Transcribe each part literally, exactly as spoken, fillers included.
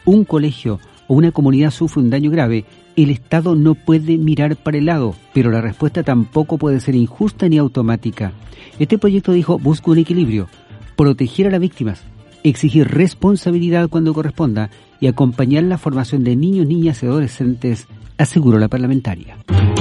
un colegio o una comunidad sufre un daño grave, el Estado no puede mirar para el lado, pero la respuesta tampoco puede ser injusta ni automática. Este proyecto, dijo, busca un equilibrio, proteger a las víctimas, exigir responsabilidad cuando corresponda y acompañar la formación de niños, niñas y adolescentes, aseguró la parlamentaria.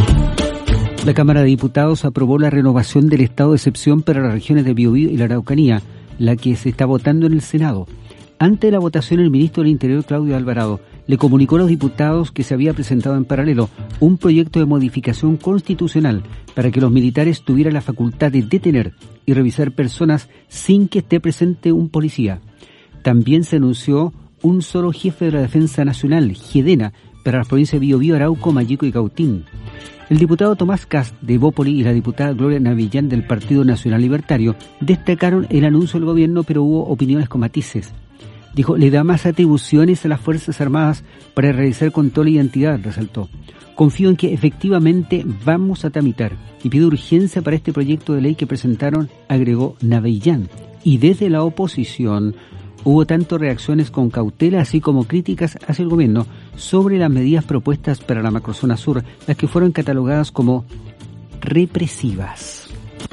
La Cámara de Diputados aprobó la renovación del estado de excepción para las regiones de Biobío y la Araucanía, la que se está votando en el Senado. Ante la votación, el ministro del Interior, Claudio Alvarado, le comunicó a los diputados que se había presentado en paralelo un proyecto de modificación constitucional para que los militares tuvieran la facultad de detener y revisar personas sin que esté presente un policía. También se anunció un solo jefe de la Defensa Nacional, GEDENA, para las provincias de Biobío, Arauco, Mayeco y Cautín. El diputado Tomás Kast de Bópoli y la diputada Gloria Navillán del Partido Nacional Libertario destacaron el anuncio del gobierno, pero hubo opiniones con matices. Dijo, le da más atribuciones a las Fuerzas Armadas para realizar control de identidad, resaltó. Confío en que efectivamente vamos a tramitar y pido urgencia para este proyecto de ley que presentaron, agregó Navillán. Y desde la oposición hubo tanto reacciones con cautela así como críticas hacia el gobierno sobre las medidas propuestas para la macrozona sur, las que fueron catalogadas como represivas.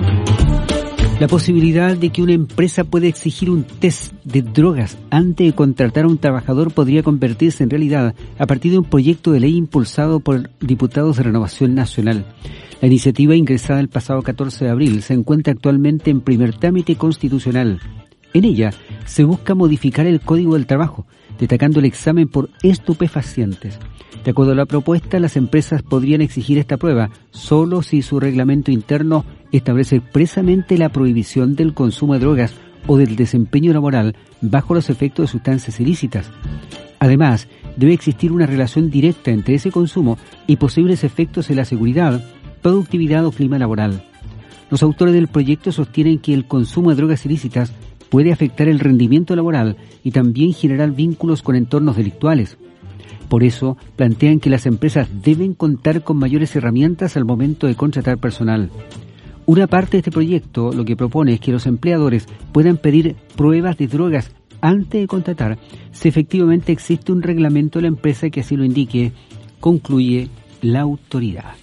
La posibilidad de que una empresa pueda exigir un test de drogas antes de contratar a un trabajador podría convertirse en realidad a partir de un proyecto de ley impulsado por diputados de Renovación Nacional. La iniciativa, ingresada el pasado catorce de abril, se encuentra actualmente en primer trámite constitucional. En ella se busca modificar el Código del Trabajo, destacando el examen por estupefacientes. De acuerdo a la propuesta, las empresas podrían exigir esta prueba solo si su reglamento interno establece expresamente la prohibición del consumo de drogas o del desempeño laboral bajo los efectos de sustancias ilícitas. Además, debe existir una relación directa entre ese consumo y posibles efectos en la seguridad, productividad o clima laboral. Los autores del proyecto sostienen que el consumo de drogas ilícitas puede afectar el rendimiento laboral y también generar vínculos con entornos delictuales. Por eso, plantean que las empresas deben contar con mayores herramientas al momento de contratar personal. Una parte de este proyecto lo que propone es que los empleadores puedan pedir pruebas de drogas antes de contratar si efectivamente existe un reglamento de la empresa que así lo indique, concluye la autoridad.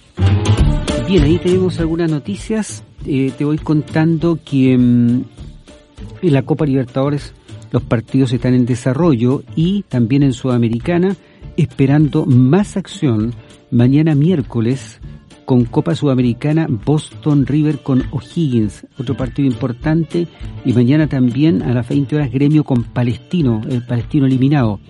Bien, ahí tenemos algunas noticias. Eh, te voy contando que mmm, en la Copa Libertadores los partidos están en desarrollo y también en Sudamericana, esperando más acción mañana miércoles con Copa Sudamericana, Boston River con O'Higgins, otro partido importante, y mañana también a las veinte horas Gremio con Palestino, el Palestino eliminado.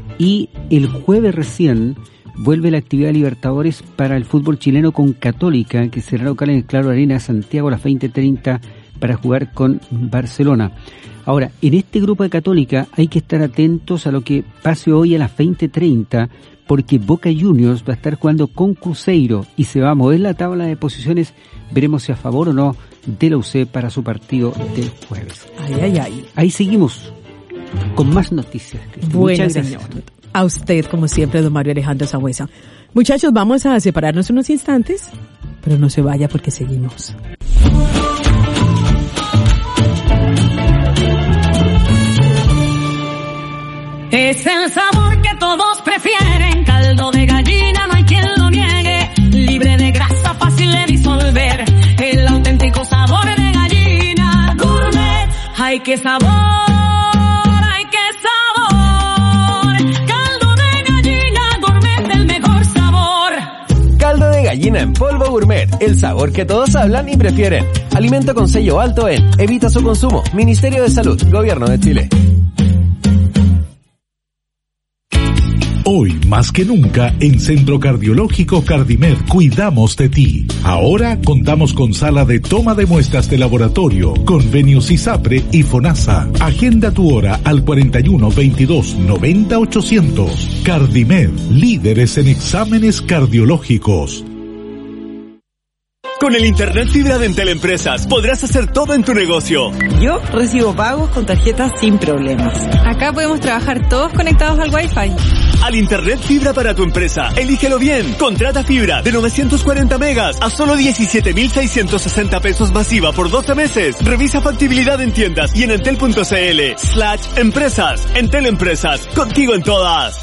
Y el jueves recién vuelve la actividad Libertadores para el fútbol chileno con Católica, que será local en el Claro Arena Santiago a las veinte treinta para jugar con Barcelona. Ahora, en este grupo de Católica hay que estar atentos a lo que pase hoy a las veinte treinta, porque Boca Juniors va a estar jugando con Cruzeiro y se va a mover la tabla de posiciones. Veremos si a favor o no de la U C para su partido del jueves. Ay, ay, ay. Ahí seguimos con más noticias. Bueno, señor. A usted, como siempre, don Mario Alejandro Sagüesa. Muchachos, vamos a separarnos unos instantes, pero no se vaya porque seguimos. Es el sabor que todos prefieren, caldo de gallina, no hay quien lo niegue, libre de grasa, fácil de disolver, el auténtico sabor de gallina, gourmet, ay qué sabor, ay qué sabor, caldo de gallina, gourmet, el mejor sabor. Caldo de gallina en polvo gourmet, el sabor que todos hablan y prefieren. Alimento con sello alto en Evita su consumo, Ministerio de Salud, Gobierno de Chile. Hoy, más que nunca, en Centro Cardiológico Cardimed cuidamos de ti. Ahora contamos con sala de toma de muestras de laboratorio, convenios ISAPRE y FONASA. Agenda tu hora al cuarenta y uno, veintidós, noventa, ochocientos. Cardimed, líderes en exámenes cardiológicos. Con el Internet Fibra de Entel Empresas podrás hacer todo en tu negocio. Yo recibo pagos con tarjetas sin problemas. Acá podemos trabajar todos conectados al Wi-Fi. al internet fibra para tu empresa. Elígelo bien. Contrata fibra de novecientos cuarenta megas a solo diecisiete mil seiscientos sesenta pesos masiva por doce meses. Revisa factibilidad en tiendas y en entel.cl slash empresas. Entel Empresas, contigo en todas.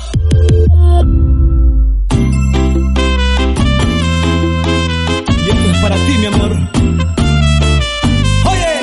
Y esto es para ti, mi amor. Oye.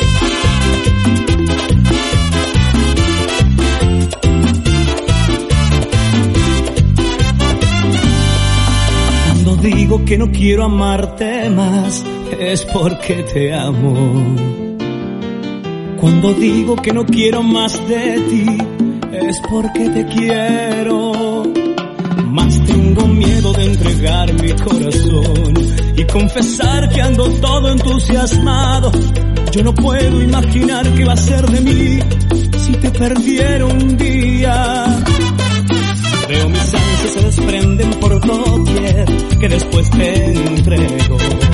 Cuando digo que no quiero amarte más, es porque te amo. Cuando digo que no quiero más de ti, es porque te quiero. Mas tengo miedo de entregar mi corazón y confesar que ando todo entusiasmado. Yo no puedo imaginar qué va a ser de mí si te perdiera un día. Veo mis ansias se desprenden por doquier, que después te entrego.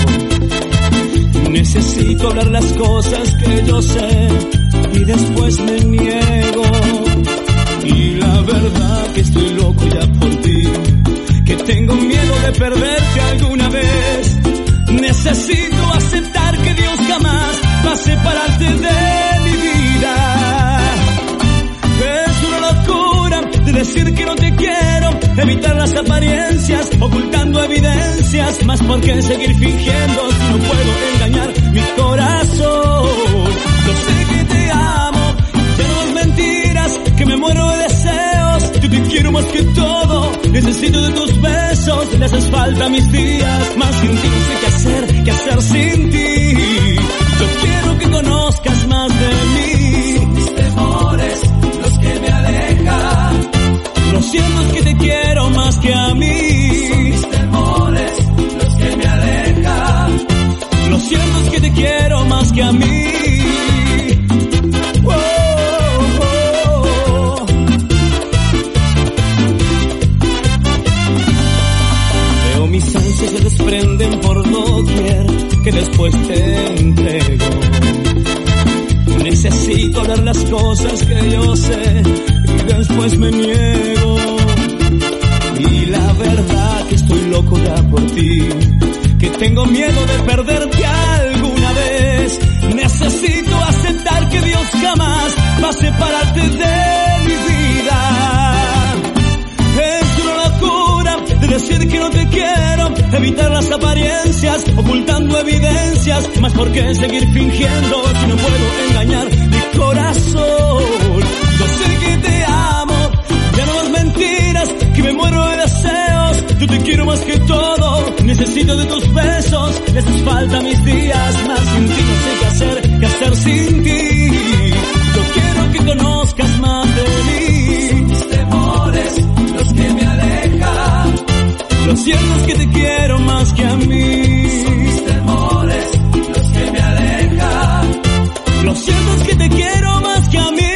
Necesito hablar las cosas que yo sé y después me niego. Y la verdad que estoy loco ya por ti, que tengo miedo de perderte alguna vez. Necesito aceptar que Dios jamás va a separarte de mi vida. Es una locura de decir que no te quiero, evitar las apariencias, ocultando evidencias. Más por qué seguir fingiendo si no puedo engañar mi corazón. Yo sé que te amo, ya no es mentiras, que me muero de deseos. Yo te quiero más que todo, necesito de tus besos. Le haces falta a mis días, más sin ti no sé qué hacer, qué hacer sin ti. Yo quiero que conozcas más de mí. Son mis temores los que me alejan. Lo siento es que te quiero más que a mí. Son mis temores los que me alejan. Lo siento es que te quiero más que a mí. Oh, oh, oh. Veo mis ansias se desprenden por doquier, que después te entrego. Necesito hablar las cosas que yo sé y después me niego. Y la verdad que estoy loco ya por ti, que tengo miedo de perderte alguna vez. Necesito aceptar que Dios jamás va a separarte de mi vida. Es una locura de decir que no te quiero, evitar las apariencias, ocultando evidencias. Más por qué seguir fingiendo si no puedo engañar mi corazón. Yo sé que te amo, ya no más mentiras, que me muero de deseos. Yo te quiero más que todo, necesito de tus besos. Le haces falta mis días, más sin ti no sé qué hacer, qué hacer sin ti. Yo quiero que conozcas más de mí. Son mis temores los que me alejan. Lo cierto es que te quiero más que a mí. Son mis temores los que me alejan. Lo cierto es que te quiero más que a mí.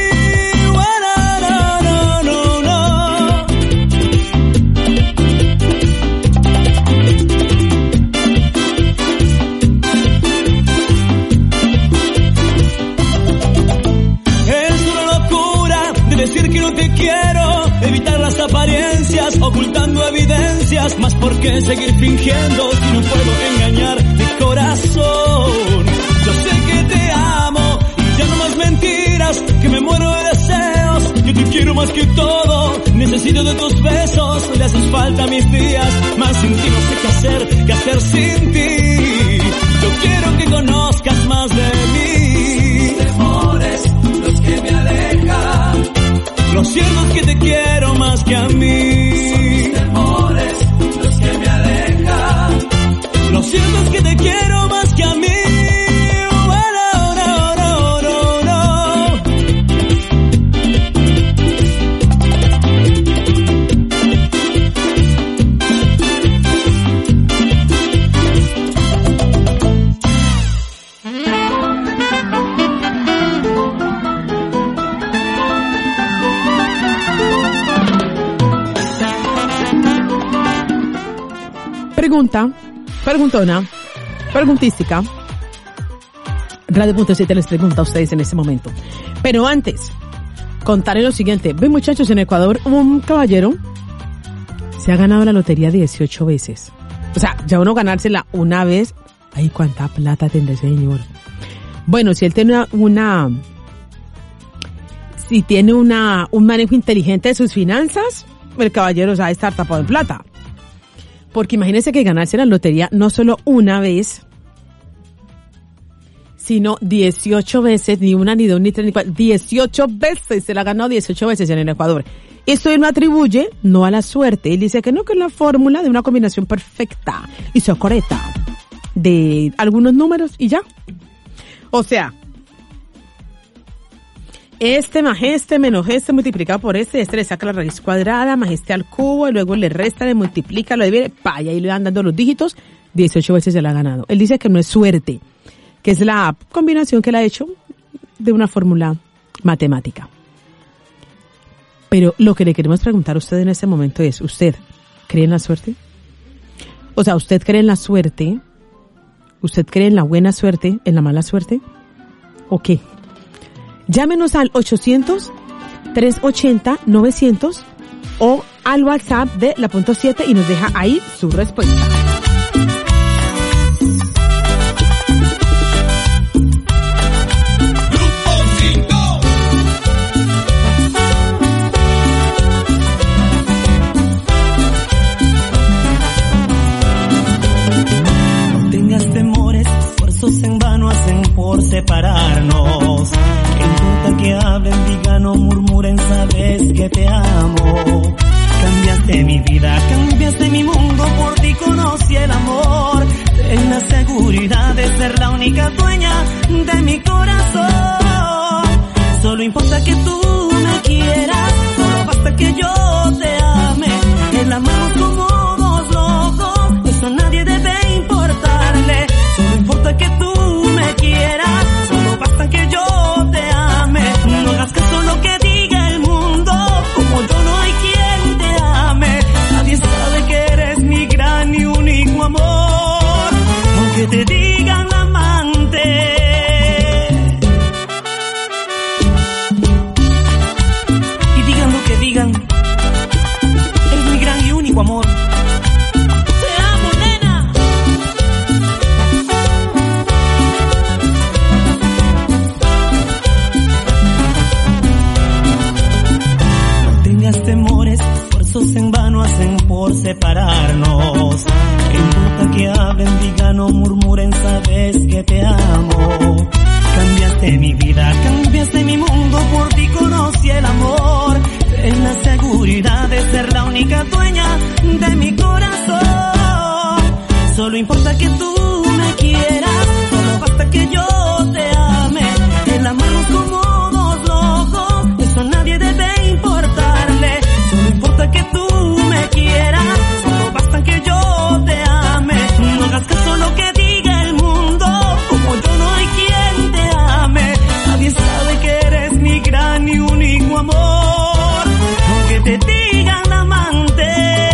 Decir que no te quiero, evitar las apariencias, ocultando evidencias. Más por qué seguir fingiendo si no puedo engañar mi corazón. Yo sé que te amo y ya no más mentiras, que me muero de deseos. Yo te quiero más que todo, necesito de tus besos. Le haces falta a mis días, más sin ti no sé qué hacer, qué hacer sin ti. Yo quiero que conozcas más de mí. Mis temores los que me alejan. Lo cierto es que te quiero más que a mí. Son mis temores los que me alejan. Lo cierto es que te quiero más que a mí. Oh, no, no, no, no, no. Pregunta, preguntona, preguntística. Radio punto siete les pregunta a ustedes en este momento. Pero antes, contarles lo siguiente. Ven, muchachos, en Ecuador un caballero se ha ganado la lotería dieciocho veces. O sea, ya uno ganársela una vez, ay, cuánta plata tendrá ese señor. Bueno, si él tiene una, una si tiene una un manejo inteligente de sus finanzas, el caballero sabe estar tapado en plata. Porque imagínense que ganarse la lotería no solo una vez, sino dieciocho veces, ni una, ni dos, ni tres, ni cuatro, dieciocho veces, se la ganó dieciocho veces en el Ecuador. Esto él lo atribuye no a la suerte, él dice que no, que es la fórmula de una combinación perfecta y socorreta de algunos números y ya. O sea, este más este menos este multiplicado por este, este le saca la raíz cuadrada, más este al cubo, y luego le resta, le multiplica, lo divide, pa, y ahí le van dando los dígitos, dieciocho veces se la ha ganado. Él dice que no es suerte, que es la combinación que él ha hecho de una fórmula matemática. Pero lo que le queremos preguntar a usted en este momento es, ¿usted cree en la suerte? O sea, ¿usted cree en la suerte? ¿Usted cree en la buena suerte, en la mala suerte? ¿O qué? Llámenos al ochocientos, trescientos ochenta, novecientos o al WhatsApp de la punto siete y nos deja ahí su respuesta. No tengas temores, esfuerzos en vano hacen por separarnos. Que hablen, digan o murmuren, sabes que te amo. Cambiaste mi vida, cambiaste mi mundo, por ti conocí el amor. Ten la seguridad de ser la única dueña de mi corazón. Solo importa que tú me quieras, solo basta que yo te ame. El amor como dos locos, eso a nadie debe importarle. Solo importa que tú me quieras, solo basta que yo te ame. No hagas caso lo que diga el mundo, como yo no hay quien te ame. Nadie sabe que eres mi gran y único amor, aunque te digan amante. Y digan lo que digan, eres mi gran y único amor. Te amo, nena. Temores, esfuerzos en vano hacen por separarnos. ¿Qué importa que hablen, digan o murmuren, sabes que te amo? Cambiaste mi vida, cambiaste mi mundo, por ti conocí el amor. Ten la seguridad de ser la única dueña de mi corazón. Solo importa que tú me quieras, solo basta que yo te ame. El amarnos como dos locos, eso a nadie debe importarle. Solo importa que tú me quieras, solo basta que yo te ame. No hagas caso lo que diga el mundo, como yo no hay quien te ame. Nadie sabe que eres mi gran y único amor, aunque te digan amante.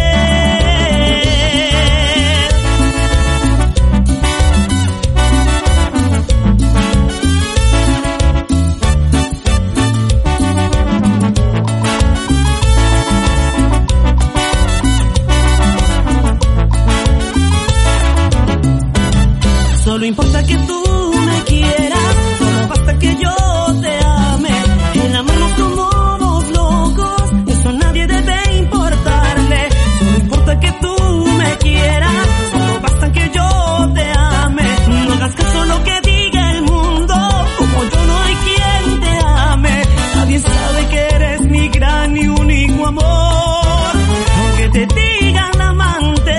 Solo importa que tú me quieras, solo basta que yo te ame. El amarnos como dos locos, eso a nadie debe importarle. Solo importa que tú me quieras, solo basta que yo te ame. No hagas caso lo que diga el mundo, como yo no hay quien te ame. Nadie sabe que eres mi gran y único amor, aunque te digan amante.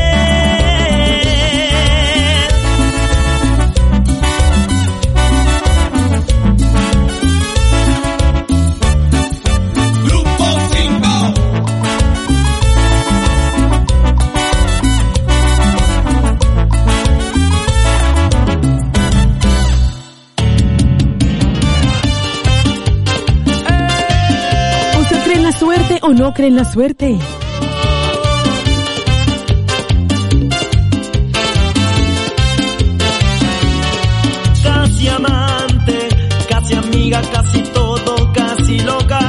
¿Suerte o no creen la suerte? Casi amante, casi amiga, casi todo, casi loca.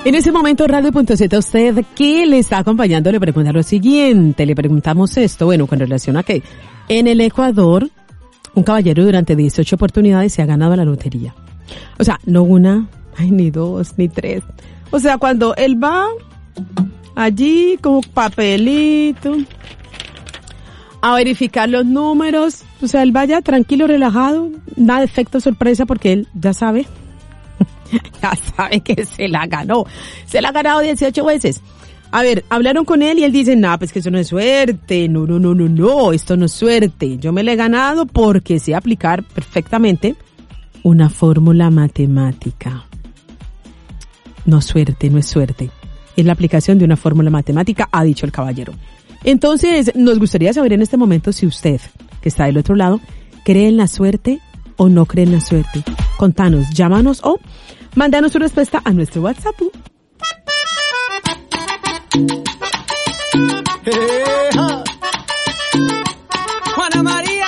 En ese momento, Radio Punto Z, usted que le está acompañando le pregunta lo siguiente. Le preguntamos esto, bueno, con relación a que en el Ecuador, un caballero durante dieciocho oportunidades se ha ganado la lotería. O sea, no una, ay, ni dos, ni tres. O sea, cuando él va allí con papelito a verificar los números, o sea, él vaya tranquilo, relajado, nada de efecto sorpresa porque él ya sabe, ya sabe que se la ganó. Se la ha ganado dieciocho veces. A ver, hablaron con él y él dice, no, pues que eso no es suerte, no, no, no, no, no, esto no es suerte. Yo me la he ganado porque sé aplicar perfectamente una fórmula matemática. No suerte, no es suerte. Es la aplicación de una fórmula matemática, ha dicho el caballero. Entonces, nos gustaría saber en este momento si usted, que está del otro lado, cree en la suerte o no cree en la suerte. Contanos, llámanos o mándanos tu respuesta a nuestro WhatsApp. Eja. Juana María.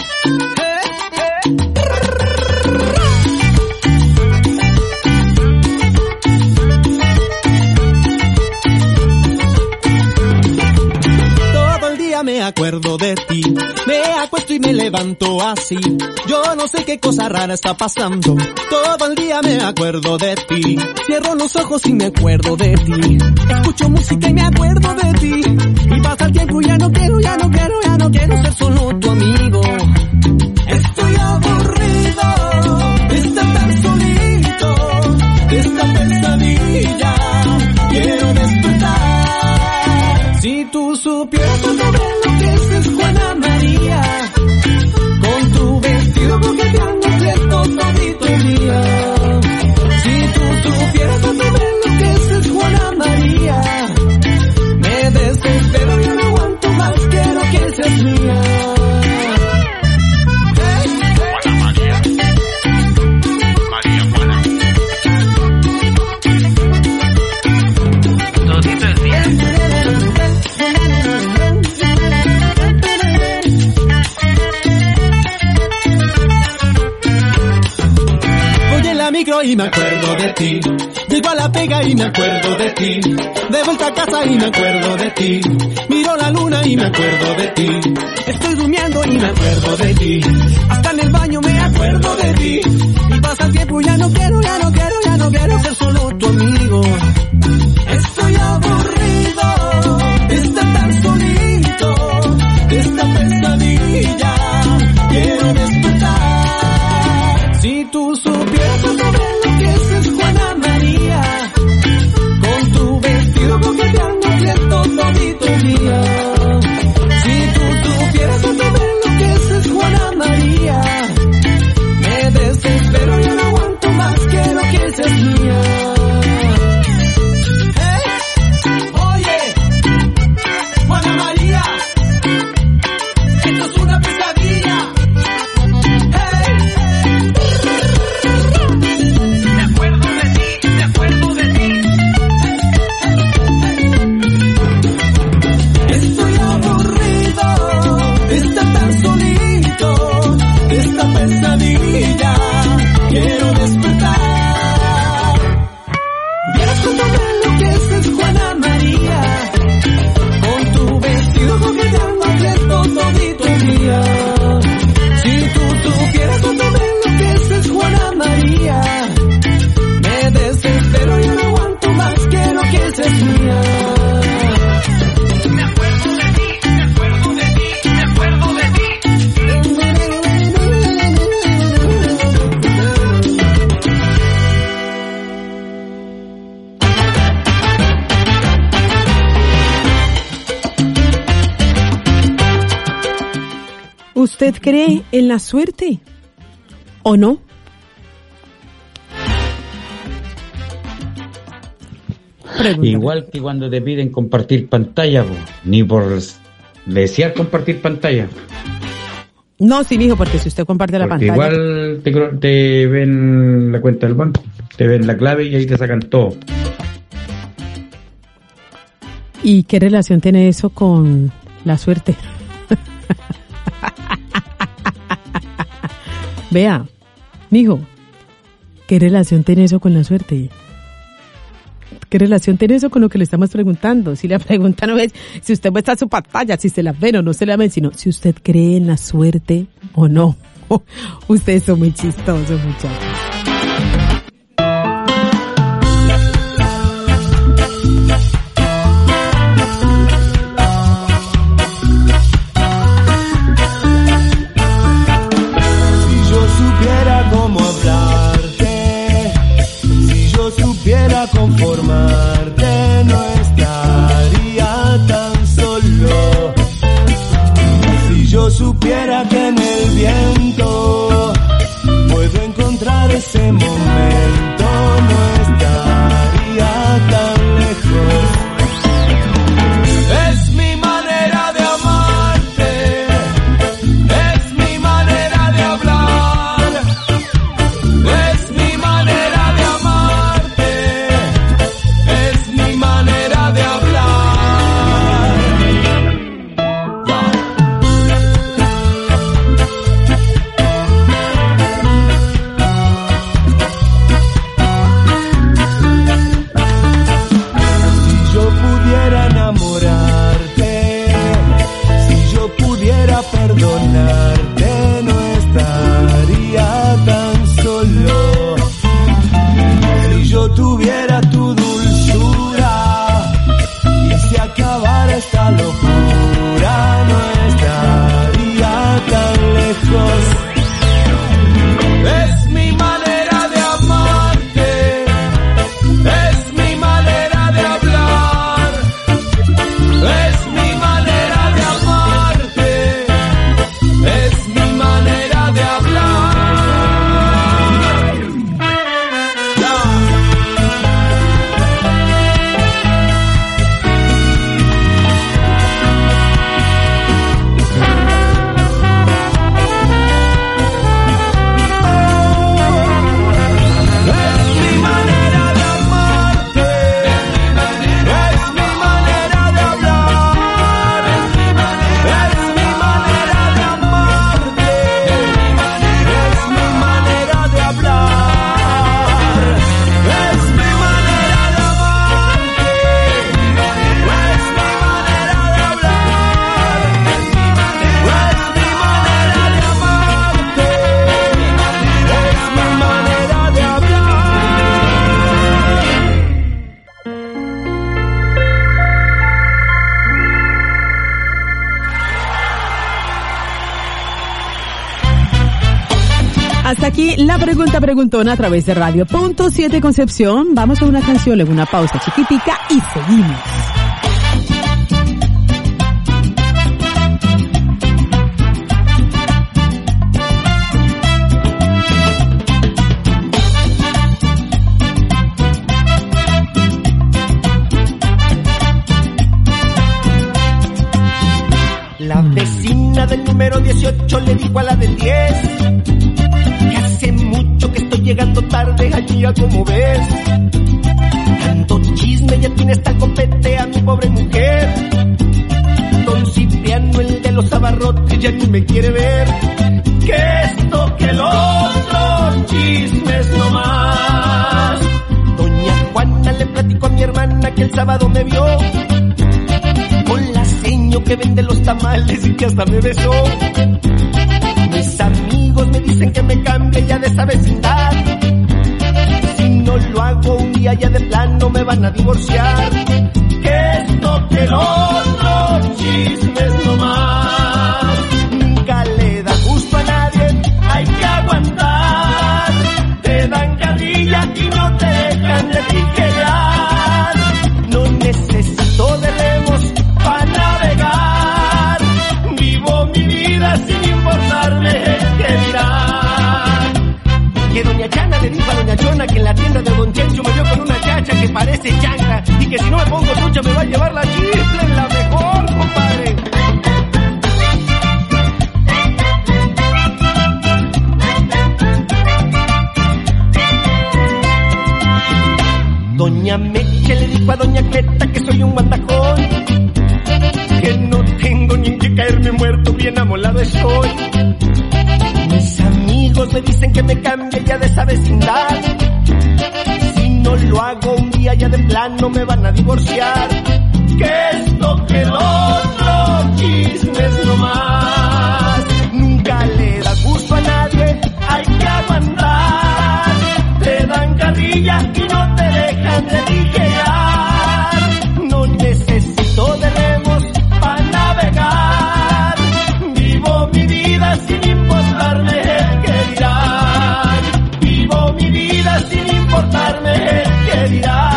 Todo el día me acuerdo de ti, me acuesto y me levanto así. Yo no sé qué cosa rara está pasando. Todo el día me acuerdo de ti. Cierro los ojos y me acuerdo de ti. Escucho música y me acuerdo de ti. Y pasa el tiempo y ya no quiero, ya no quiero, ya no quiero ser solo tu amigo. Estoy aburrido de estar tan solito, de esta pesadilla. Quiero despertar. Si tú supieras todo lo que es Juana María, con tu vestido coqueteando cierto todito el día. Si tú supieras todo lo que es Juana María, me desespero, yo no aguanto más, quiero que seas mía. Juana María, María Juana, todito el día. Micro y me acuerdo de ti. Llego a la pega y me acuerdo de ti. De vuelta a casa y me acuerdo de ti. Miro la luna y me acuerdo de ti. Estoy durmiendo y me acuerdo de ti. Hasta en el baño me acuerdo de ti. Y pasa el tiempo y ya no quiero, ya no quiero, ya no quiero ser solo tu amigo. Estoy aburrido de estar tan solito, de esta pesadilla. Quiero despertar. Si tú supieras todo lo que es Juana María, con tu vestido coqueteando cierto todito el día. Si tú supieras todo lo que es Juana María, me desespero, yo no aguanto más, quiero que seas mía. Hey, oye, Juana María, esto es una pesadilla. Pesadilla, quiero despertar. Vieras con todo lo que es Juana María, con tu vestido coqueteando cierto todito el día. Si tú supieras con todo lo que es Juana María, me desespero, yo no aguanto más, quiero que seas mía. Me acuerdo de ti, me acuerdo de ti, me acuerdo de ti. ¿Usted cree en la suerte o no? Pregúntame. Igual que cuando te piden compartir pantalla, po, ni por desear compartir pantalla. No, sí, mijo, porque si usted comparte la Porque pantalla... igual te, cro- te ven la cuenta del banco, te ven la clave y ahí te sacan todo. ¿Y qué relación tiene eso con la suerte? Vea, mijo, ¿qué relación tiene eso con la suerte? ¿Qué relación tiene eso con lo que le estamos preguntando? Si la pregunta no es si usted muestra su pantalla, si se la ven o no se la ven, sino si usted cree en la suerte o no. Ustedes son muy chistosos, muchachos. Conformarte no estaría tan solo. Si yo supiera que en el viento puedo encontrar ese momento, no estaría tan lejos. Es mi manera de amarte, es mi manera de hablar, es mi manera de amarte. Es mi manera de hablar. Si yo pudiera enamorarte, si yo pudiera perdonarte, no estaría tan solo. Si yo tuviera tu dulzura y se acabara esta locura, no estaría tan lejos. Es mi manera de amarte, es mi manera de hablar, es mi manera de amarte, es mi manera de hablar. Hasta aquí la pregunta preguntona a través de Radio Punto siete Concepción. Vamos a una canción, luego una pausa chiquitica y seguimos. La vecina del número dieciocho le dijo a la del diez que hace mucho que estoy llegando tarde, allí como ves. Tanto chisme ya tiene esta copete a mi pobre mujer. Don Cipriano, el de los abarrotes, ya ni me quiere ver. Que esto, que el otro, chismes nomás. Doña Juana le platicó a mi hermana que el sábado me vio con la seño que vende los tamales y que hasta me besó. Mis amigos me dicen que me cambie ya de esa vecindad. Si no lo hago un día ya de plano me van a divorciar. Que esto, que el otro, chismes nomás. Nunca le da gusto a nadie, hay que aguantar. Te dan carrilla y no te dejan de tijerar. No necesito de remos para navegar. Vivo mi vida sin importarme qué dirán. Que doña Chana le dijo a doña Chona que en la tienda de Don Chencho me vio con una chacha que parece chancla y que si no me pongo trucha me va a llevar la chifla en la mejor, compadre. Doña Meche le dijo a doña Cleta que soy un guandajón, que no tengo ni en qué caerme muerto, bien amolado estoy. Mis amigos me dicen que me cambie ya de esa vecindad. Si no lo hago un día día ya de plano me van a divorciar. Que esto que el otro, chismes nomás. Nunca le da gusto a nadie, hay que aguantar. Te dan carrilla y no te dejan de ligear. No necesito de remos para navegar. Vivo mi vida sin importarme el que dirán. Vivo mi vida sin importarme el que dirán.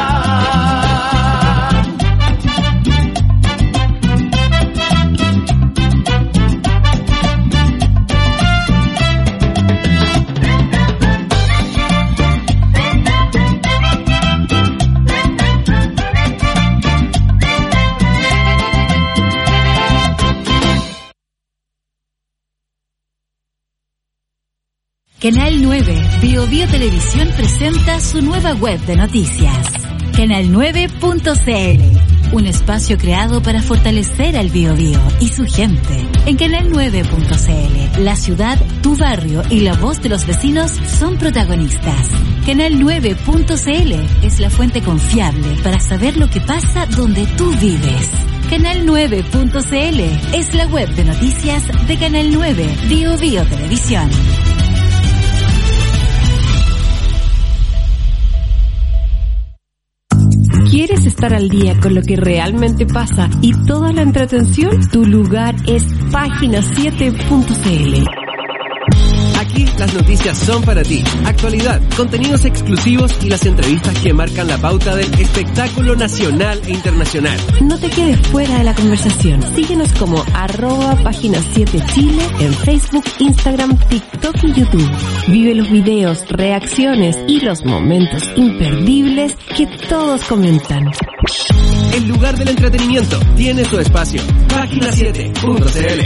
Canal nueve, Bio Bio Televisión presenta su nueva web de noticias. canal nueve punto c l, un espacio creado para fortalecer al Bio Bio y su gente. En canal nueve punto c l, la ciudad, tu barrio y la voz de los vecinos son protagonistas. canal nueve punto c l es la fuente confiable para saber lo que pasa donde tú vives. canal nueve punto c l es la web de noticias de Canal nueve, Bio Bio Televisión. ¿Quieres estar al día con lo que realmente pasa y toda la entretención? Tu lugar es página siete punto c l. Aquí las noticias son para ti. Actualidad, contenidos exclusivos y las entrevistas que marcan la pauta del espectáculo nacional e internacional. No te quedes fuera de la conversación. Síguenos como arroba página siete Chile en Facebook, Instagram, TikTok y YouTube. Vive los videos, reacciones y los momentos imperdibles que todos comentan. El lugar del entretenimiento tiene su espacio. página siete punto c l.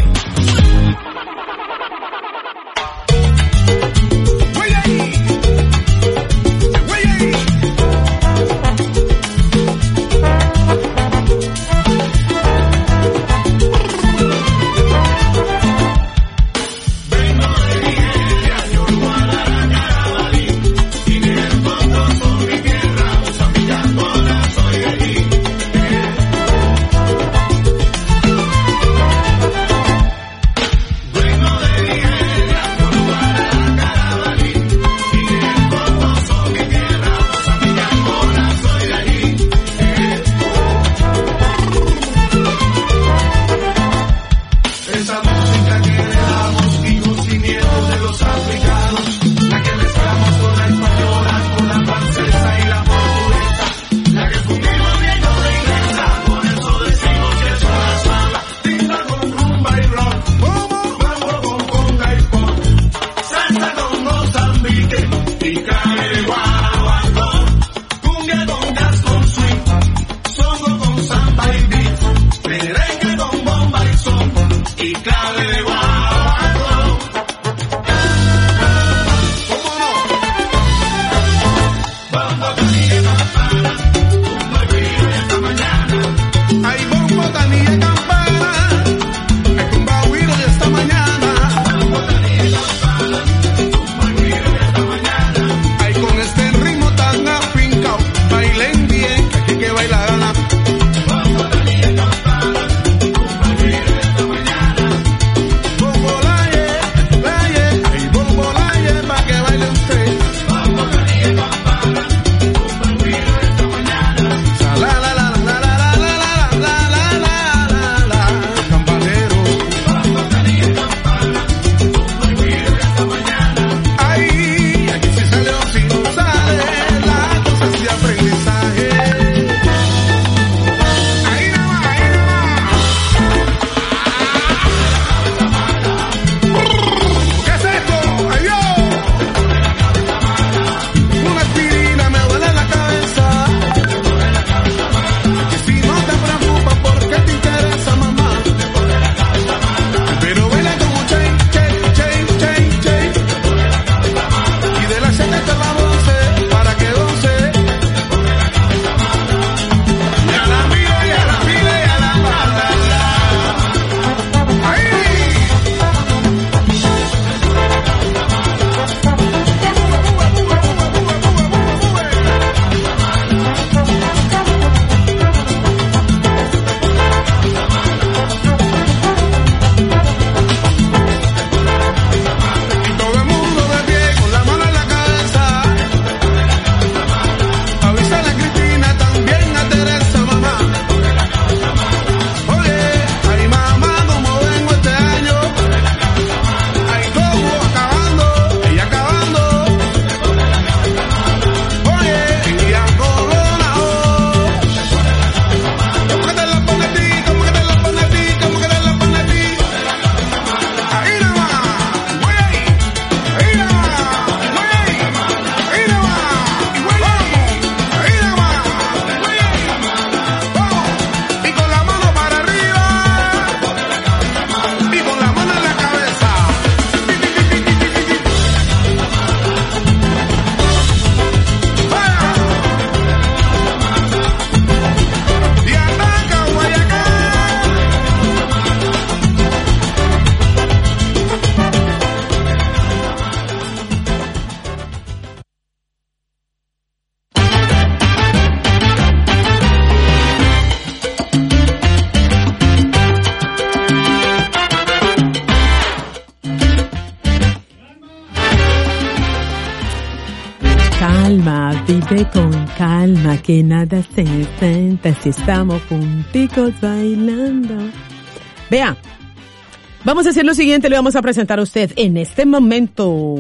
Vive con calma, que nada se enfrenta si estamos junticos bailando. Vea, vamos a hacer lo siguiente, le vamos a presentar a usted en este momento.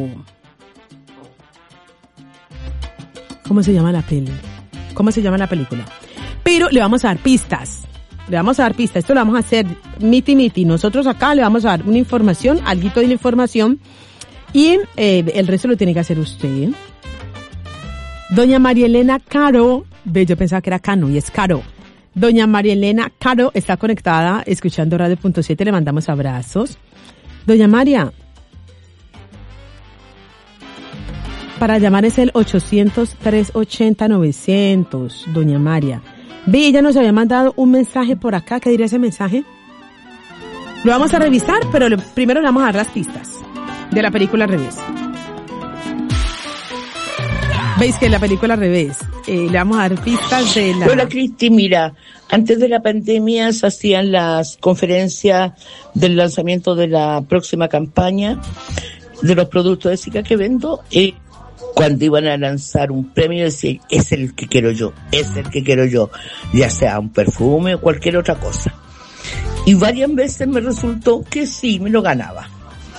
¿Cómo se llama la peli? ¿Cómo se llama la película? Pero le vamos a dar pistas. Le vamos a dar pistas. Esto lo vamos a hacer miti miti. Nosotros acá le vamos a dar una información, alguito de la información. Y eh, el resto lo tiene que hacer usted. Doña María Elena Caro, ve, yo pensaba que era Cano y es Caro. Doña María Elena Caro está conectada, escuchando Radio Punto siete, le mandamos abrazos. Doña María, para llamar es el ochocientos, trescientos ochenta, novecientos, Doña María. Ve, ella nos había mandado un mensaje por acá, ¿qué diría ese mensaje? Lo vamos a revisar, pero lo, primero le vamos a dar las pistas de la película Al Revés. Veis que la película Al Revés, eh, le vamos a dar pistas de la... Hola Cristi, mira, antes de la pandemia se hacían las conferencias del lanzamiento de la próxima campaña de los productos de Sica que vendo, y cuando iban a lanzar un premio decían, es el que quiero yo, es el que quiero yo, ya sea un perfume o cualquier otra cosa. Y varias veces me resultó que sí, me lo ganaba.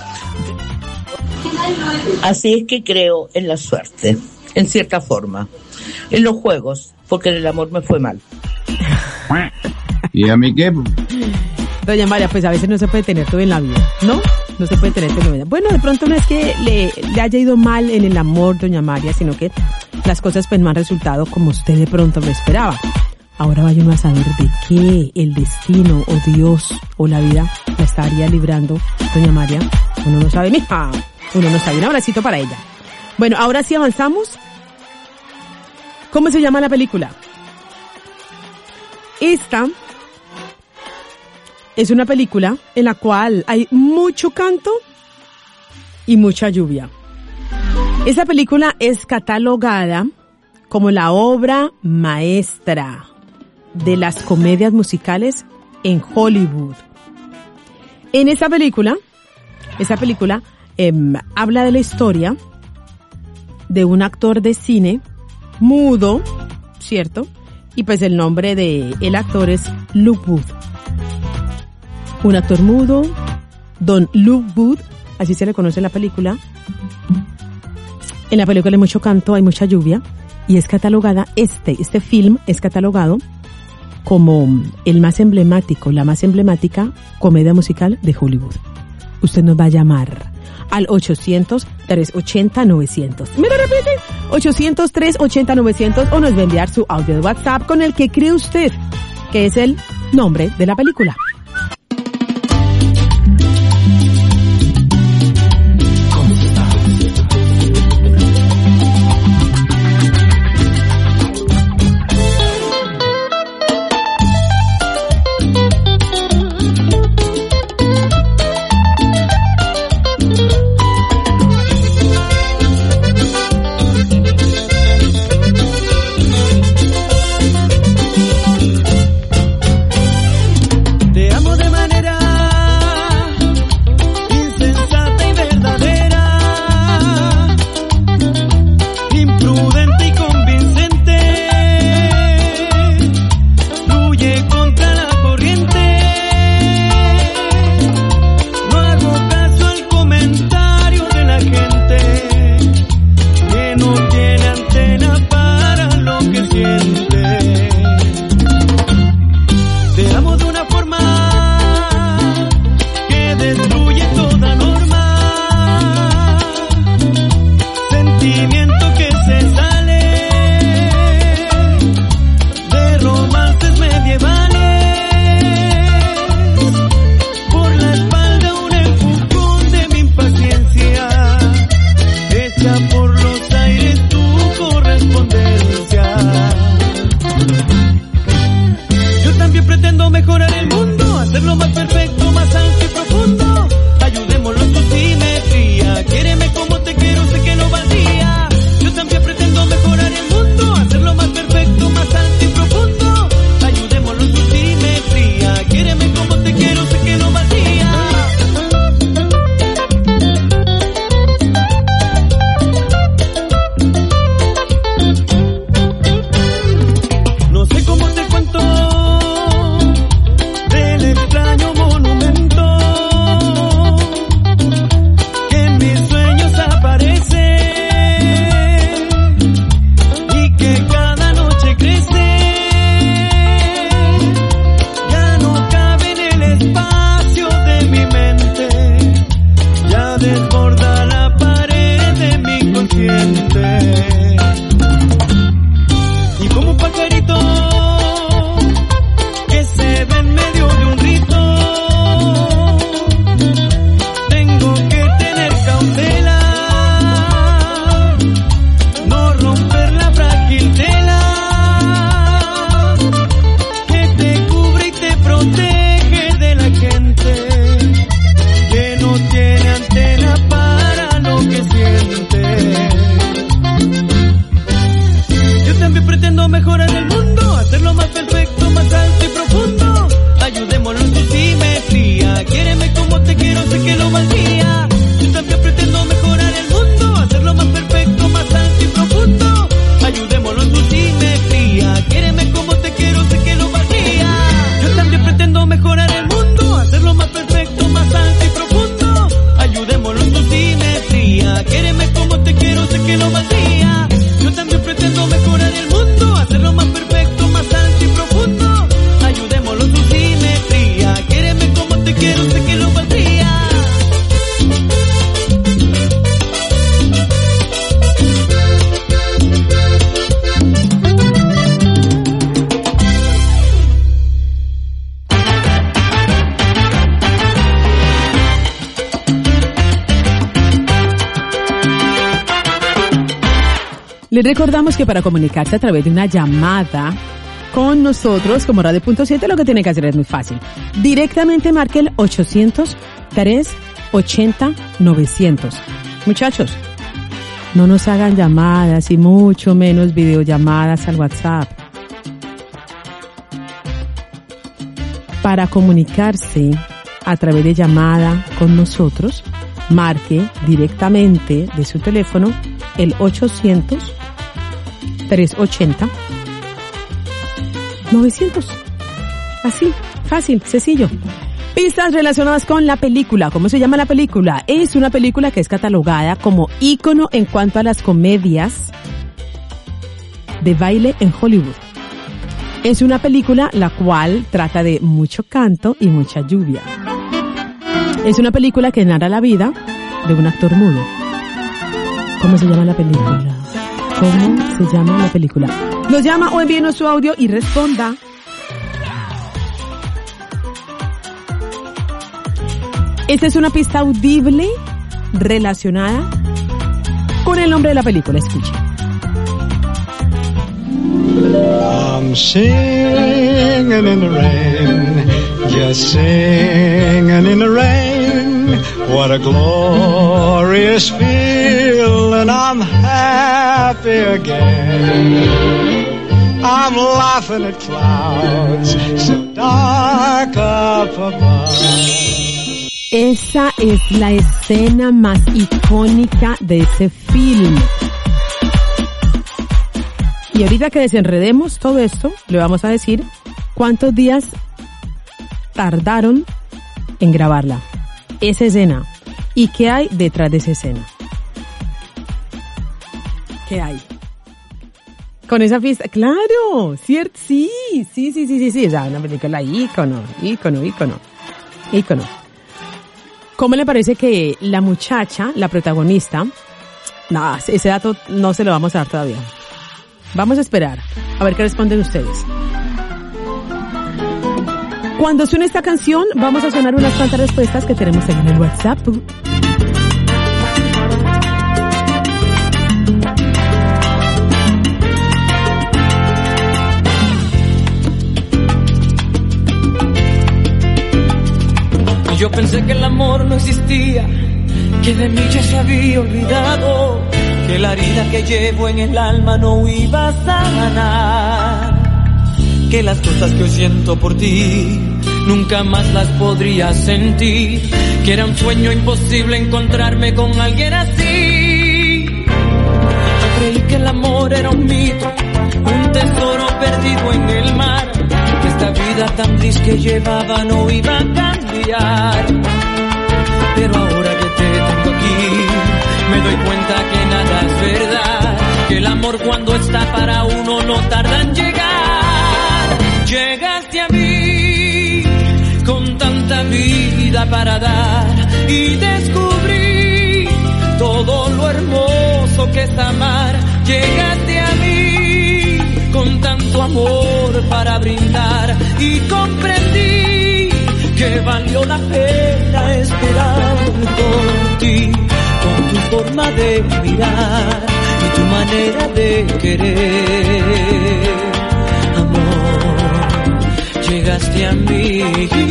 Así es que creo en la suerte. En cierta forma, en los juegos, porque en el amor me fue mal. ¿Y a mí qué? Doña María, pues a veces no se puede tener todo en la vida, ¿no? No se puede tener todo en la vida. Bueno, de pronto no es que le, le haya ido mal en el amor, doña María, sino que las cosas pues no han resultado como usted de pronto lo esperaba. Ahora vaya uno a saber de qué el destino o Dios o la vida la estaría librando, doña María. Uno no sabe, mija. Uno no sabe. Un abracito para ella. Bueno, ahora sí avanzamos. ¿Cómo se llama la película? Esta es una película en la cual hay mucho canto y mucha lluvia. Esta película es catalogada como la obra maestra de las comedias musicales en Hollywood. En esta película, esta película eh, habla de la historia de un actor de cine mudo, ¿cierto? Y pues el nombre de el actor es Luke Wood. Un actor mudo, Don Luke Wood, así se le conoce en la película. En la película hay mucho canto, hay mucha lluvia, y es catalogada, este, este film es catalogado como el más emblemático, la más emblemática comedia musical de Hollywood. Usted nos va a llamar al ochocientos, trescientos ochenta, novecientos. ¿Me lo repite? ochocientos, trescientos ochenta, novecientos, o nos va a enviar su audio de WhatsApp con el que cree usted que es el nombre de la película. Les recordamos que para comunicarse a través de una llamada con nosotros como Radio Punto siete, lo que tiene que hacer es muy fácil. Directamente marque el ochocientos, trescientos ochenta, novecientos. Muchachos, no nos hagan llamadas y mucho menos videollamadas al WhatsApp. Para comunicarse a través de llamada con nosotros, marque directamente de su teléfono el ochocientos, trescientos ochenta, novecientos. Así, fácil, sencillo. Pistas relacionadas con la película. ¿Cómo se llama la película? Es una película que es catalogada como ícono en cuanto a las comedias de baile en Hollywood. Es una película la cual trata de mucho canto y mucha lluvia. Es una película que narra la vida de un actor mudo. ¿Cómo se llama la película? ¿Cómo se llama la película? Nos llama o envíenos su audio y responda. Esta es una pista audible relacionada con el nombre de la película. Escuche. I'm singing in the rain, just singing in the rain. What a glorious feeling, I'm happy again. I'm laughing at clouds so dark up above. Esa es la escena más icónica de ese film. Y ahorita que desenredemos todo esto, le vamos a decir cuántos días tardaron en grabarla, esa escena, y qué hay detrás de esa escena. ¿Qué hay? Con esa pista, claro, cierto, sí, sí, sí, sí, sí, sí, o sea, una película ícono, ícono, ícono, ícono. ¿Cómo le parece que la muchacha, la protagonista, no, ese dato no se lo vamos a dar todavía? Vamos a esperar a ver qué responden ustedes. Cuando suene esta canción, vamos a sonar unas cuantas respuestas que tenemos ahí en el WhatsApp. Yo pensé que el amor no existía, que de mí ya se había olvidado, que la herida que llevo en el alma no iba a sanar, que las cosas que hoy siento por ti nunca más las podría sentir, que era un sueño imposible encontrarme con alguien así. Yo creí que el amor era un mito, un tesoro perdido en el mar, que esta vida tan gris que llevaba no iba a cambiar. Pero ahora que te tengo aquí, me doy cuenta que nada es verdad, que el amor cuando está para uno no tarda en llegar. Llegaste a mí con tanta vida para dar y descubrí todo lo hermoso que es amar. Llegaste a mí con tanto amor para brindar y comprendí que valió la pena esperar por ti, con tu forma de mirar y tu manera de querer. Amor, llegaste a mí.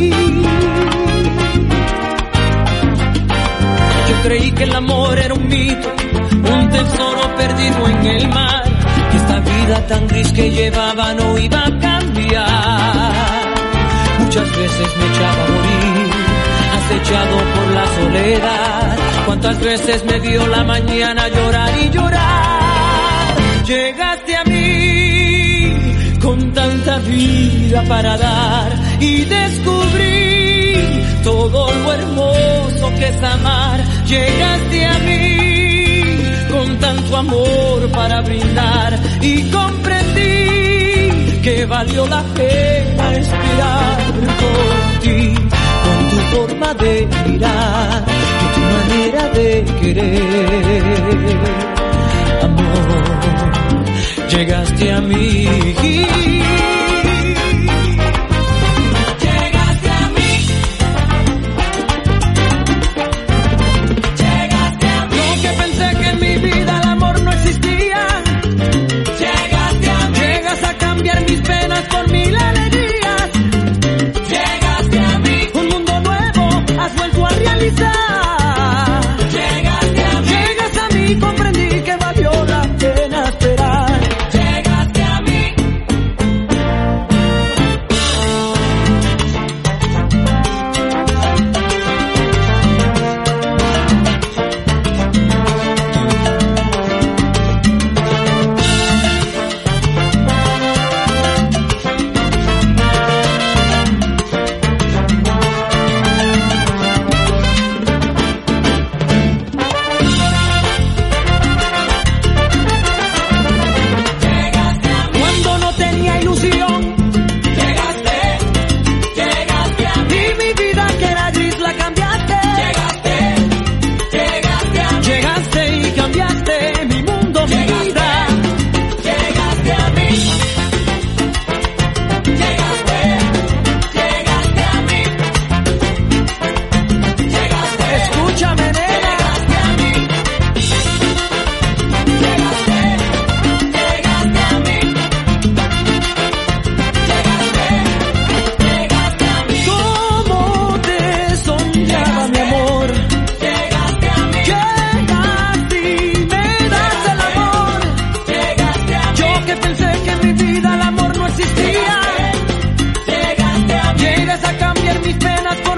Yo creí que el amor era un mito, un tesoro perdido en el mar, que esta vida tan gris que llevaba no iba a cambiar. Muchas veces me echaba a morir, acechado por la soledad. Cuántas veces me dio la mañana llorar y llorar. Llegaste a mí con tanta vida para dar y descubrí todo lo hermoso que es amar. Llegaste a mí con tanto amor para brindar y comprendí que valió la pena esperar por ti, con tu forma de mirar y tu manera de querer. Amor, llegaste a mí. Llegaste a mí. Llegaste a mí. Yo que pensé que en mi vida el amor no existía,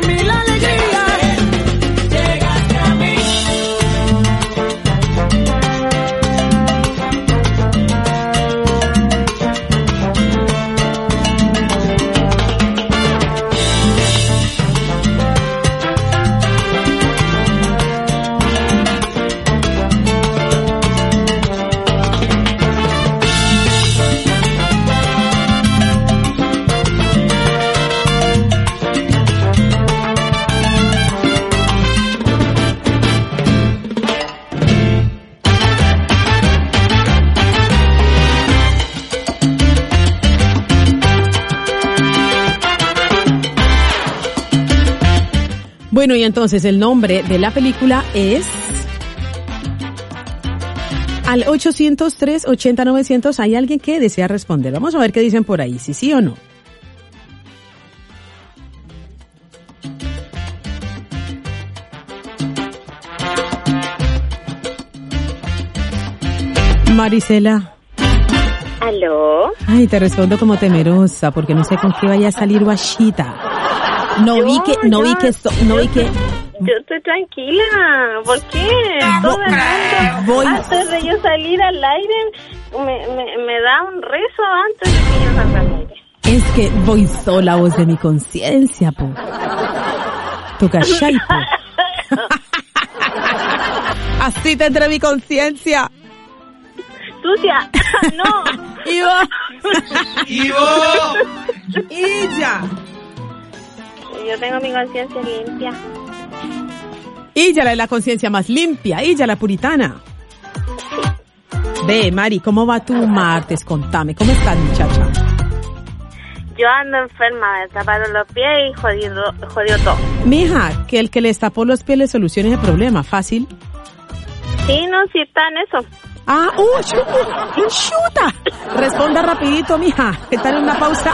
mil alegrías. Llegaste a mí. Bueno, y entonces el nombre de la película es... Al ochocientos tres, ochenta, novecientos, ¿hay alguien que desea responder? Vamos a ver qué dicen por ahí, si sí o no. Marisela. ¿Aló? Ay, te respondo como temerosa, porque no sé con qué vaya a salir guachita. No Yo, vi que, no yo, vi que, esto, no vi que... Yo estoy tranquila. ¿Por qué? Todo el mundo, voy. antes de yo salir al aire, me, me, me da un rezo antes de que yo salga al aire. Es que voy sola, voz de mi conciencia, po. Tu cachai, po. Así tendré mi conciencia. Sucia. No. Ivo. Ivo. Y ya. Yo tengo mi conciencia limpia. Ella la de la conciencia más limpia, ella la puritana. Ve, Mari, ¿cómo va tu martes? Contame, ¿cómo estás, muchacha? Yo ando enferma, me taparon los pies y jodido, jodido todo. Mija, que el que le tapó los pies le solucione ese problema, fácil. Sí, no, sí está en eso. Ah, uh, chuta, chuta. Responda rapidito, mija, que está en una pausa.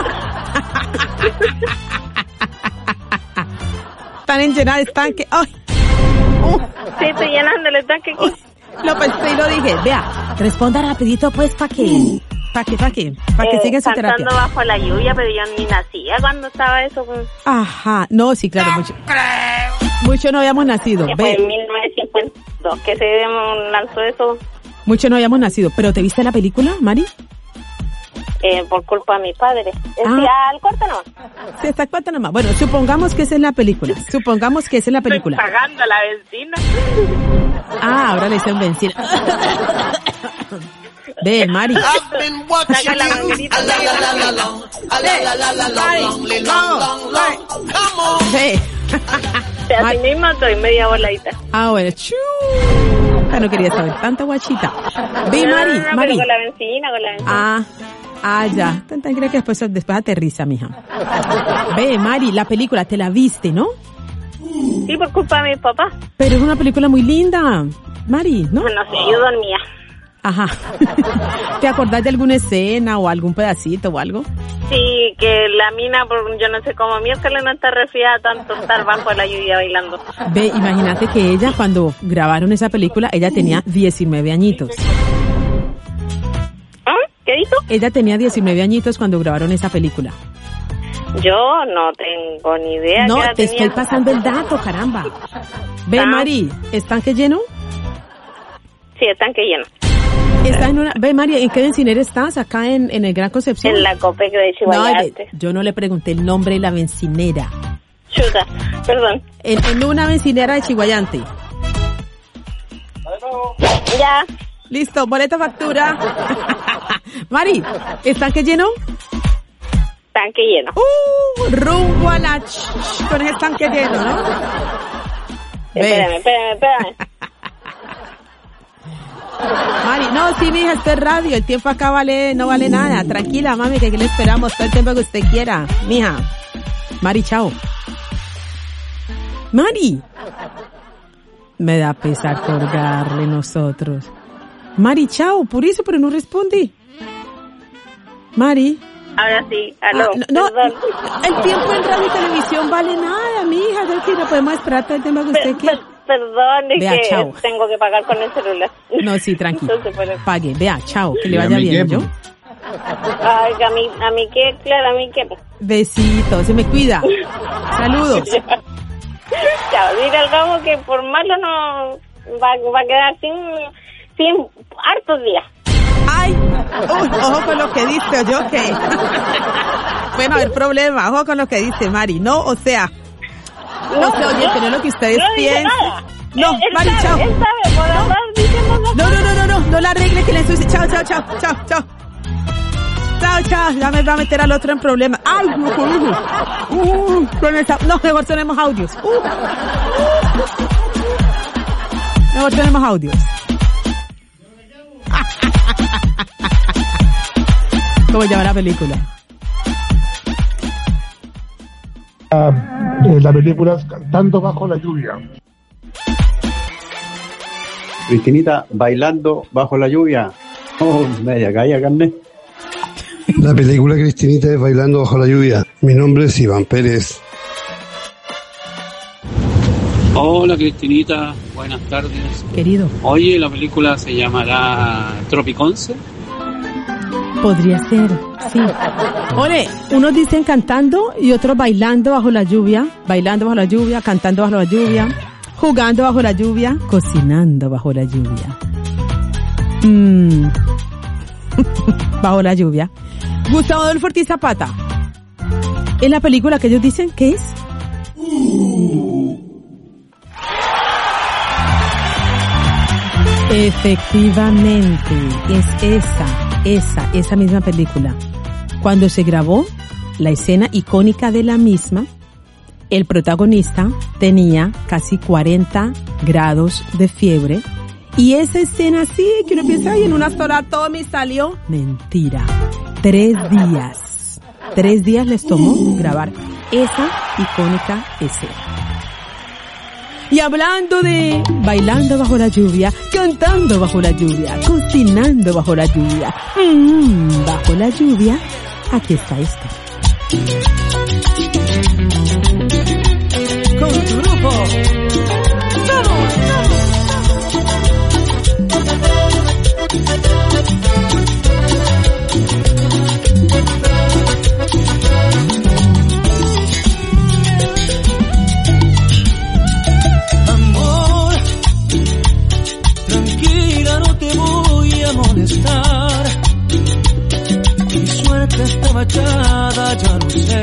Están en llenar estanque. ¡Ay! Uh. Sí, estoy llenando el estanque aquí. Uh, lo pensé y lo dije. Vea, responda rapidito, pues, ¿para qué? ¿Para qué? ¿Para qué? ¿Para que eh, siga su terapia? Cantando bajo la lluvia, pero yo ni nacía cuando estaba eso. Ajá, no, sí, claro, mucho. Mucho no habíamos nacido. Que fue en mil novecientos cincuenta y dos que se lanzó eso. Mucho no habíamos nacido. ¿Pero te viste la película, Mari? Eh, por culpa de mi padre. Decía, Ah. al corte nomás. Sí, está cuarta nomás. Bueno, supongamos que esa es la película. Supongamos que esa es la película. Estoy pagando a la vecina. Ah, ahora le dicen benzina. Ve, Mari. Saca la manguerita. Ve. Así mismo estoy media voladita. Ah, bueno. Chu. Ah, no quería saber tanta guachita. Ve, No, Mari, no, no, Mari. pero con la vecina, con la vecina. Ah, ah, ya. Tan tranquila que después, después aterriza, mija. Ve, Mari, la película, te la viste, ¿no? Sí, por culpa de mi papá. Pero es una película muy linda, Mari, ¿no? No sé, yo dormía. Ajá. ¿Te acordás de alguna escena o algún pedacito o algo? Sí, que la mina, por yo no sé cómo miércoles no está resfriada tanto estar bajo la lluvia bailando. Ve, imagínate que ella, cuando grabaron esa película, ella tenía diecinueve añitos. ¿Ah? ¿Qué hizo? Ella tenía diecinueve añitos cuando grabaron esa película. Yo no tengo ni idea. No, qué edad te tenía. estoy pasando el dato, caramba. Ve, Ah. Mari, ¿estanque lleno? Sí, estanque lleno. Está en una... Ve, Mari, ¿en qué bencinera estás? Acá en, en el Gran Concepción. En la Copec de No, Chihuayante. yo no le pregunté el nombre de la bencinera. Chuta, perdón. En, en una bencinera de Chihuayante. Ya. Listo, boleta factura. Mari, ¿estanque lleno? Tanque lleno. Uh, rumbo a la ch con ese estanque lleno, ¿no? Espérame, espérame, espérame. Mari, no, sí, mija, esto es radio, el tiempo acá vale, no vale nada. Tranquila, mami, que aquí le esperamos todo el tiempo que usted quiera, mija. Mari, chao. Mari. Me da pesar colgarle nosotros. Mari, chao, por eso, pero no responde. Mari. Ahora sí, aló. Ah, no, perdón. no, el tiempo en radio y televisión vale nada, mija. Es que no podemos esperar todo el tiempo que usted Per- quiera. per- Perdón, es Vea, que chao. tengo que pagar con el celular. No, sí, tranquilo. Entonces, bueno. Pague, vea, chao, que le ¿Y a vaya mí bien, qué? ¿yo? Ay, a mí, a mí qué, claro, a mí qué. Besito, se me cuida. Saludos. Chao, dile al Gabo que por malo no va, va a quedar sin, sin hartos días. ¡Ay! Uy, ojo con lo que dice, yo que... Bueno, a ver, problema, ojo con lo que dice Mari, ¿no? O sea... No, o sea, oye, no, pero lo que ustedes no dice piensan... nada. No, él, él Mari, sabe, chao. Él sabe, por andar diciendo esas No, no, cosas. no, no, no, no la arregle que le ensucie. Chao, chao, chao, chao, chao. Chao, chao, ya me va a meter al otro en problemas. ¡Ay, no, uh, uh, con esa- no, mejor tenemos audios. Uh. Mejor tenemos audios. ¿Cómo se llama la película? Ah, eh, la película es Cantando bajo la lluvia. Cristinita bailando bajo la lluvia. Oh, media caída, carne. La película Cristinita es Bailando bajo la lluvia. Mi nombre es Iván Pérez. Hola Cristinita, buenas tardes. Querido. Oye, la película se llamará Tropiconce. Podría ser, sí. Ole, unos dicen cantando y otros bailando bajo la lluvia, bailando bajo la lluvia, cantando bajo la lluvia, jugando bajo la lluvia, cocinando bajo la lluvia. Mm. Bajo la lluvia. Gustavo Adolfo Ortiz Zapata. ¿Es la película que ellos dicen que es? Efectivamente, es esa, esa, esa misma película. Cuando se grabó la escena icónica de la misma, el protagonista tenía casi cuarenta grados de fiebre y esa escena así que uno piensa, ay, en una sola toma y salió. Mentira. Tres días. Tres días les tomó grabar esa icónica escena. Y hablando de bailando bajo la lluvia, cantando bajo la lluvia, cocinando bajo la lluvia, mmm, bajo la lluvia, aquí está esto. Con tu grupo. ¡Vamos! Amor, tranquila, no te voy a molestar. Mi suerte está echada, ya lo sé.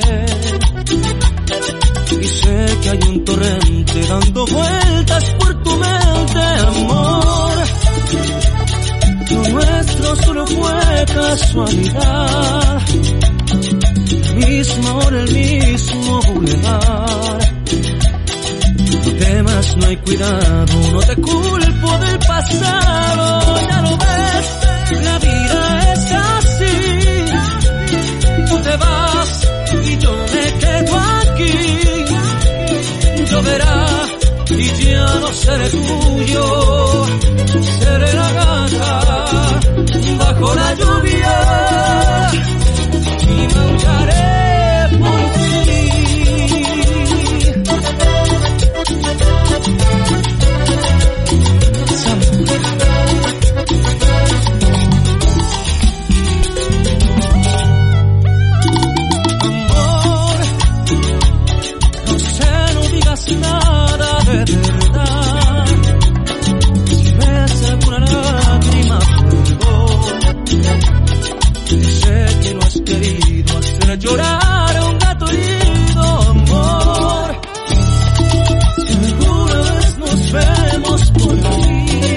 Y sé que hay un torrente dando vueltas por tu mente, amor. Lo nuestro solo fue casualidad. La misma hora, el mismo bulevar. No temas, no hay cuidado, no te culpo del pasado. Ya lo ves, la vida es así. Tú te vas y yo me quedo aquí. Lloverá y ya no seré tuyo, seré la gata bajo la lluvia y maullaré por ti. Amor, no sé, no digas nada de verdad. Si ves alguna lágrima, perdón. Sé que no has querido hacer llorar a un gato herido, amor. Si alguna vez nos vemos por ahí,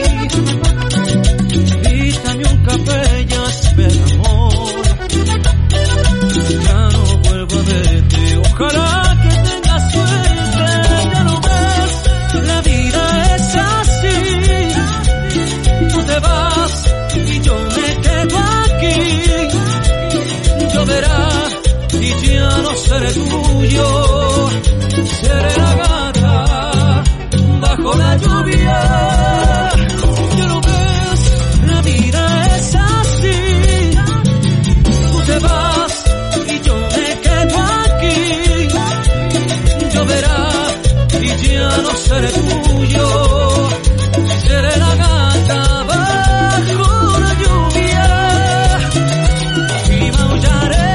invítame un café y hazme el amor. Ya no vuelvo a verte, ojalá que tengas suerte. Ya lo ves, la vida es así. Tú te vas y yo me quedo aquí. Lloverá y ya no seré tuyo, seré la gata bajo la lluvia. Ya lo ves, la vida es así. Tú te vas y yo me quedo aquí. Lloverá y ya no seré tuyo, seré la gata bajo la lluvia y maullaré.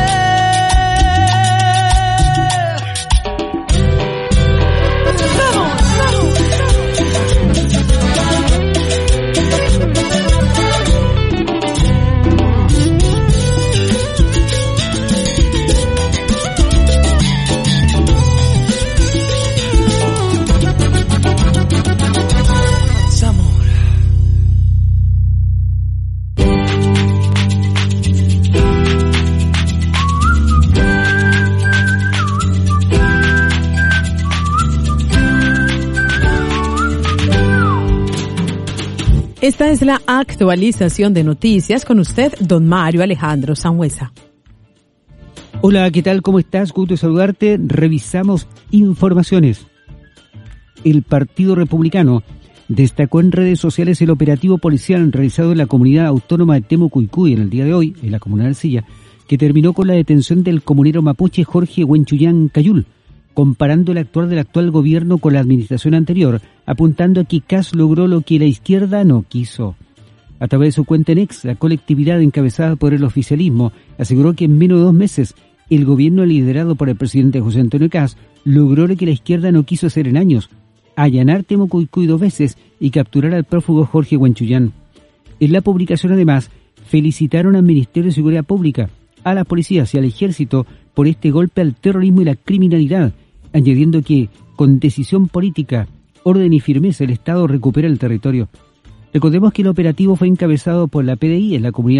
Esta es la actualización de noticias con usted, don Mario Alejandro Sangüesa. Hola, ¿qué tal? ¿Cómo estás? Gusto de saludarte. Revisamos informaciones. El Partido Republicano destacó en redes sociales el operativo policial realizado en la comunidad autónoma de Temucuicui en el día de hoy, en la comuna de Arcilla, que terminó con la detención del comunero mapuche Jorge Huenchuyán Cayul, comparando el actuar del actual gobierno con la administración anterior, apuntando a que C A S logró lo que la izquierda no quiso. A través de su cuenta en X, la colectividad encabezada por el oficialismo aseguró que en menos de dos meses el gobierno liderado por el presidente José Antonio Caz logró lo que la izquierda no quiso hacer en años: allanar Temucuicui dos veces y capturar al prófugo Jorge Huenchuyán. En la publicación, además, felicitaron al Ministerio de Seguridad Pública, a las policías y al ejército por este golpe al terrorismo y la criminalidad, añadiendo que, con decisión política, orden y firmeza, el Estado recupera el territorio. Recordemos que el operativo fue encabezado por la P D I en la comunidad